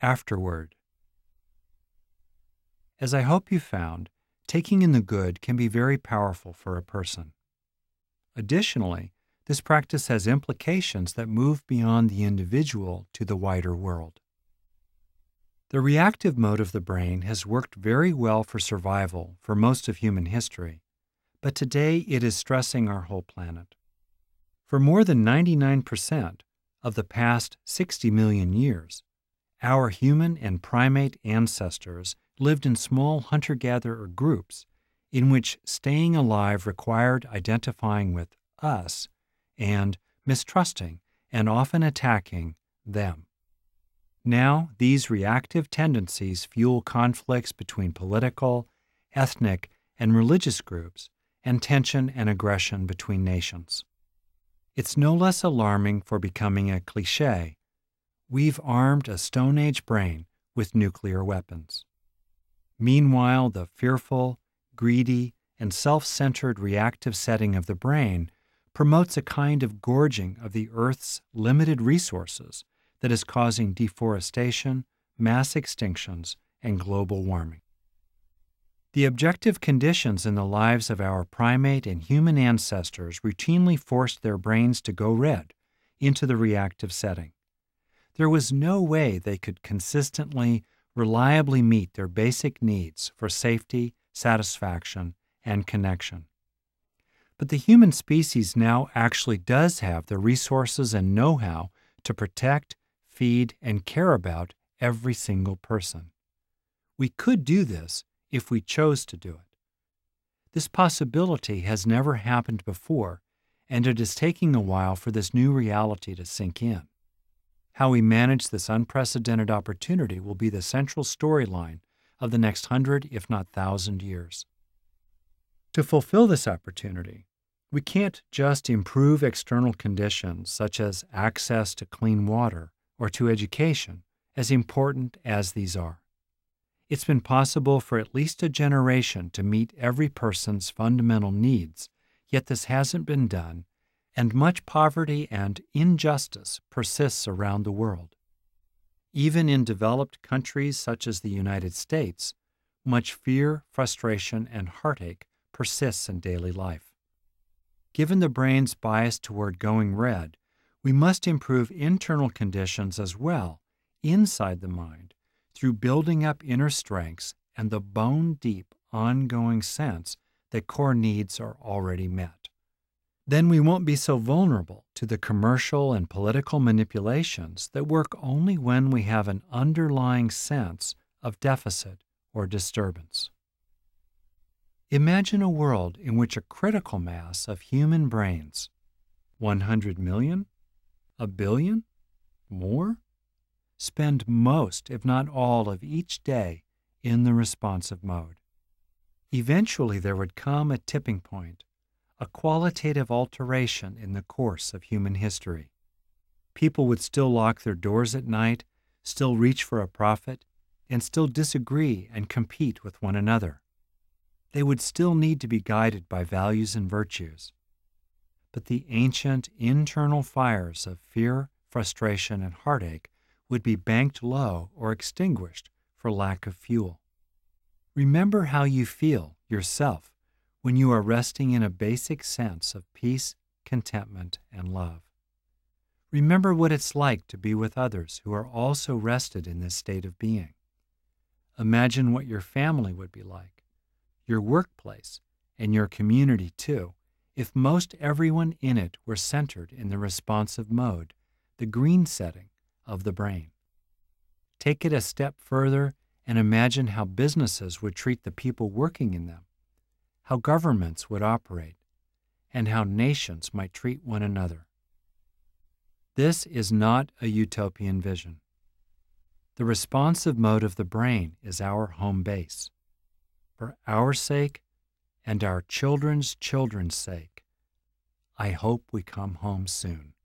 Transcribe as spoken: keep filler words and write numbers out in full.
Afterward. As I hope you found, taking in the good can be very powerful for a person. Additionally, this practice has implications that move beyond the individual to the wider world. The reactive mode of the brain has worked very well for survival for most of human history, but today it is stressing our whole planet. For more than ninety-nine percent of the past sixty million years, our human and primate ancestors lived in small hunter-gatherer groups in which staying alive required identifying with us and mistrusting and often attacking them. Now, these reactive tendencies fuel conflicts between political, ethnic, and religious groups, and tension and aggression between nations. It's no less alarming for becoming a cliché. We've armed a Stone Age brain with nuclear weapons. Meanwhile, the fearful, greedy, and self-centered reactive setting of the brain promotes a kind of gorging of the Earth's limited resources that is causing deforestation, mass extinctions, and global warming. The objective conditions in the lives of our primate and human ancestors routinely forced their brains to go red into the reactive setting. There was no way they could consistently, reliably meet their basic needs for safety, satisfaction, and connection. But the human species now actually does have the resources and know-how to protect, feed, and care about every single person. We could do this if we chose to do it. This possibility has never happened before, and it is taking a while for this new reality to sink in. How we manage this unprecedented opportunity will be the central storyline of the next hundred, if not thousand years. To fulfill this opportunity, we can't just improve external conditions such as access to clean water or to education, as important as these are. It's been possible for at least a generation to meet every person's fundamental needs, yet this hasn't been done, and much poverty and injustice persists around the world. Even in developed countries such as the United States, much fear, frustration, and heartache persists in daily life. Given the brain's bias toward going red, we must improve internal conditions as well, inside the mind, through building up inner strengths and the bone-deep, ongoing sense that core needs are already met. Then we won't be so vulnerable to the commercial and political manipulations that work only when we have an underlying sense of deficit or disturbance. Imagine a world in which a critical mass of human brains, one hundred million, a billion, more, spend most, if not all, of each day in the responsive mode. Eventually there would come a tipping point, a qualitative alteration in the course of human history. People would still lock their doors at night, still reach for a profit, and still disagree and compete with one another. They would still need to be guided by values and virtues. But the ancient internal fires of fear, frustration, and heartache would be banked low or extinguished for lack of fuel. Remember how you feel yourself when you are resting in a basic sense of peace, contentment, and love. Remember what it's like to be with others who are also rested in this state of being. Imagine what your family would be like, your workplace, and your community too, if most everyone in it were centered in the responsive mode, the green setting of the brain. Take it a step further and imagine how businesses would treat the people working in them, how governments would operate, and how nations might treat one another. This is not a utopian vision. The responsive mode of the brain is our home base. For our sake and our children's children's sake, I hope we come home soon.